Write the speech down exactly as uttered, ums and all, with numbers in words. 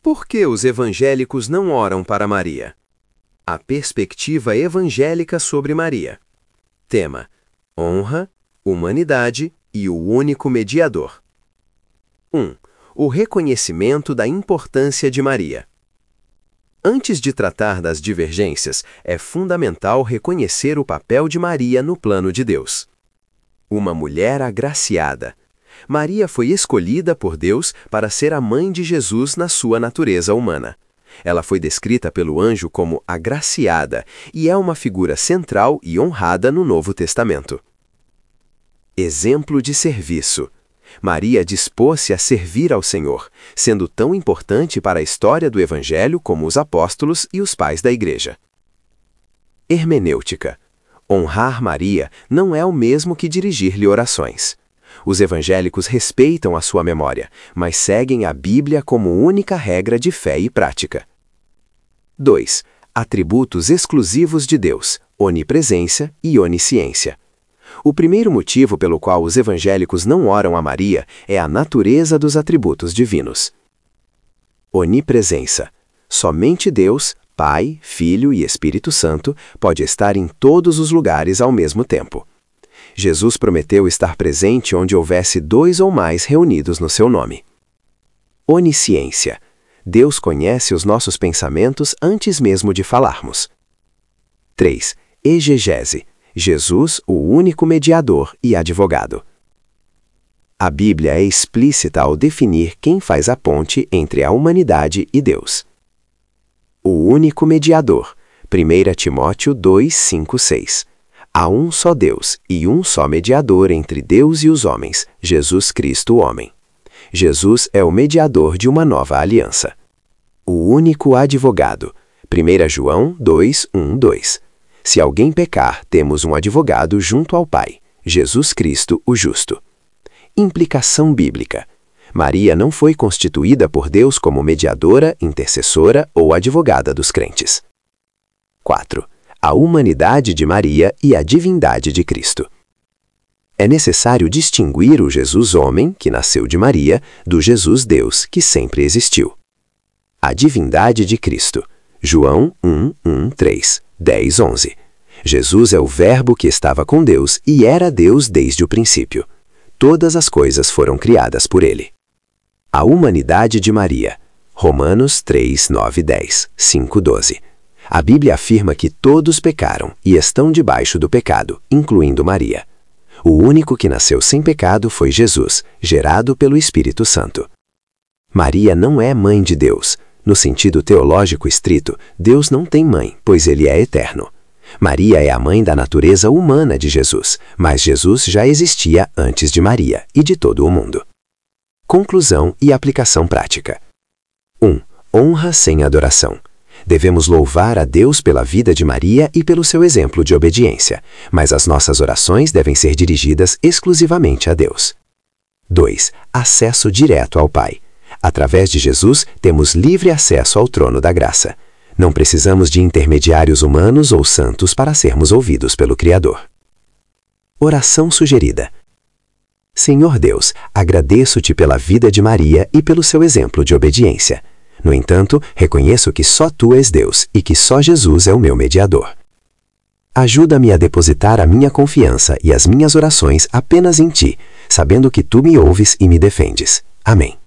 Por que os evangélicos não oram para Maria? A perspectiva evangélica sobre Maria. Tema: honra, humanidade e o único mediador. um. O reconhecimento da importância de Maria. Antes de tratar das divergências, é fundamental reconhecer o papel de Maria no plano de Deus. Uma mulher agraciada. Maria foi escolhida por Deus para ser a mãe de Jesus na sua natureza humana. Ela foi descrita pelo anjo como agraciada e é uma figura central e honrada no Novo Testamento. Exemplo de serviço. Maria dispôs-se a servir ao Senhor, sendo tão importante para a história do Evangelho como os apóstolos e os pais da Igreja. Hermenêutica. Honrar Maria não é o mesmo que dirigir-lhe orações. Os evangélicos respeitam a sua memória, mas seguem a Bíblia como única regra de fé e prática. dois. Atributos exclusivos de Deus, onipresença e onisciência. O primeiro motivo pelo qual os evangélicos não oram a Maria é a natureza dos atributos divinos. Onipresença. Somente Deus, Pai, Filho e Espírito Santo, pode estar em todos os lugares ao mesmo tempo. Jesus prometeu estar presente onde houvesse dois ou mais reunidos no seu nome. Onisciência. Deus conhece os nossos pensamentos antes mesmo de falarmos. três. Exegese. Jesus, o único mediador e advogado. A Bíblia é explícita ao definir quem faz a ponte entre a humanidade e Deus. O único mediador. primeira Timóteo dois, cinco, seis. Há um só Deus e um só mediador entre Deus e os homens, Jesus Cristo, o homem. Jesus é o mediador de uma nova aliança. O único advogado. primeira João dois, um, dois. Se alguém pecar, temos um advogado junto ao Pai, Jesus Cristo, o justo. Implicação bíblica. Maria não foi constituída por Deus como mediadora, intercessora ou advogada dos crentes. quatro. A humanidade de Maria e a divindade de Cristo. É necessário distinguir o Jesus homem, que nasceu de Maria, do Jesus Deus, que sempre existiu. A divindade de Cristo. João um, um, três, dez, onze. Jesus é o Verbo que estava com Deus e era Deus desde o princípio. Todas as coisas foram criadas por ele. A humanidade de Maria. Romanos três, nove, dez, cinco, doze. A Bíblia afirma que todos pecaram e estão debaixo do pecado, incluindo Maria. O único que nasceu sem pecado foi Jesus, gerado pelo Espírito Santo. Maria não é mãe de Deus. No sentido teológico estrito, Deus não tem mãe, pois ele é eterno. Maria é a mãe da natureza humana de Jesus, mas Jesus já existia antes de Maria e de todo o mundo. Conclusão e aplicação prática. um. Honra sem adoração. Devemos louvar a Deus pela vida de Maria e pelo seu exemplo de obediência, mas as nossas orações devem ser dirigidas exclusivamente a Deus. dois. Acesso direto ao Pai. Através de Jesus, temos livre acesso ao trono da graça. Não precisamos de intermediários humanos ou santos para sermos ouvidos pelo Criador. Oração sugerida. Senhor Deus, agradeço-te pela vida de Maria e pelo seu exemplo de obediência. No entanto, reconheço que só tu és Deus e que só Jesus é o meu mediador. Ajuda-me a depositar a minha confiança e as minhas orações apenas em ti, sabendo que tu me ouves e me defendes. Amém.